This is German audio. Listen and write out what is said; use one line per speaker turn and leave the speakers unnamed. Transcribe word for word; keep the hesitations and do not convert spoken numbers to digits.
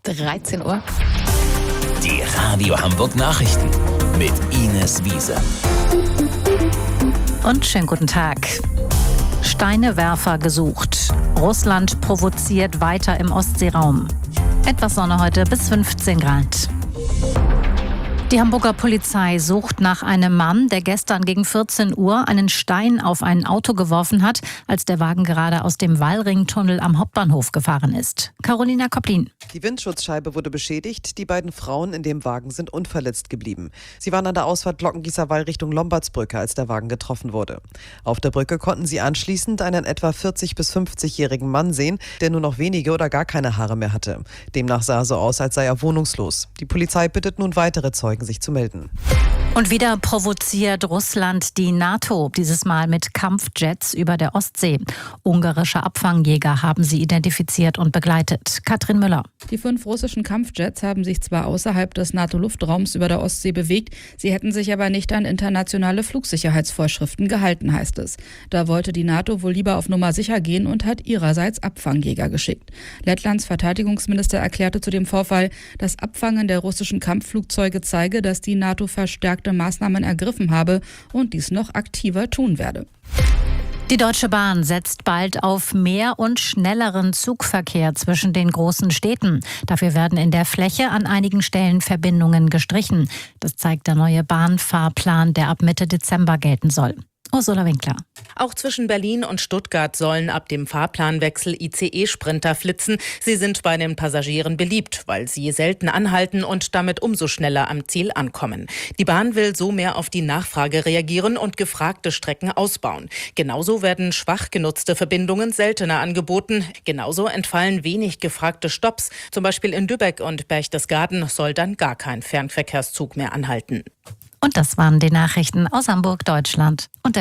dreizehn Uhr.
Die Radio Hamburg Nachrichten mit Ines Wiese.
Und schönen guten Tag. Steinewerfer gesucht. Russland provoziert weiter im Ostseeraum. Etwas Sonne heute bis fünfzehn Grad. Die Hamburger Polizei sucht nach einem Mann, der gestern gegen vierzehn Uhr einen Stein auf ein Auto geworfen hat, als der Wagen gerade aus dem Wallringtunnel am Hauptbahnhof gefahren ist. Carolina Koplin.
Die Windschutzscheibe wurde beschädigt. Die beiden Frauen in dem Wagen sind unverletzt geblieben. Sie waren an der Ausfahrt Glockengießer Wall Richtung Lombardsbrücke, als der Wagen getroffen wurde. Auf der Brücke konnten sie anschließend einen etwa vierzig- bis fünfzigjährigen Mann sehen, der nur noch wenige oder gar keine Haare mehr hatte. Demnach sah er so aus, als sei er wohnungslos. Die Polizei bittet nun weitere Zeugen, sich zu melden.
Und wieder provoziert Russland die NATO, dieses Mal mit Kampfjets über der Ostsee. Ungarische Abfangjäger haben sie identifiziert und begleitet. Katrin Müller.
Die fünf russischen Kampfjets haben sich zwar außerhalb des NATO-Luftraums über der Ostsee bewegt, sie hätten sich aber nicht an internationale Flugsicherheitsvorschriften gehalten, heißt es. Da wollte die NATO wohl lieber auf Nummer sicher gehen und hat ihrerseits Abfangjäger geschickt. Lettlands Verteidigungsminister erklärte zu dem Vorfall, das Abfangen der russischen Kampfflugzeuge zeige, dass die NATO verstärkte Maßnahmen ergriffen habe und dies noch aktiver tun werde.
Die Deutsche Bahn setzt bald auf mehr und schnelleren Zugverkehr zwischen den großen Städten. Dafür werden in der Fläche an einigen Stellen Verbindungen gestrichen. Das zeigt der neue Bahnfahrplan, der ab Mitte Dezember gelten soll. Ursula Winkler.
Auch zwischen Berlin und Stuttgart sollen ab dem Fahrplanwechsel I C E-Sprinter flitzen. Sie sind bei den Passagieren beliebt, weil sie selten anhalten und damit umso schneller am Ziel ankommen. Die Bahn will so mehr auf die Nachfrage reagieren und gefragte Strecken ausbauen. Genauso werden schwach genutzte Verbindungen seltener angeboten. Genauso entfallen wenig gefragte Stopps. Zum Beispiel in Lübeck und Berchtesgaden soll dann gar kein Fernverkehrszug mehr anhalten.
Und das waren die Nachrichten aus Hamburg, Deutschland und der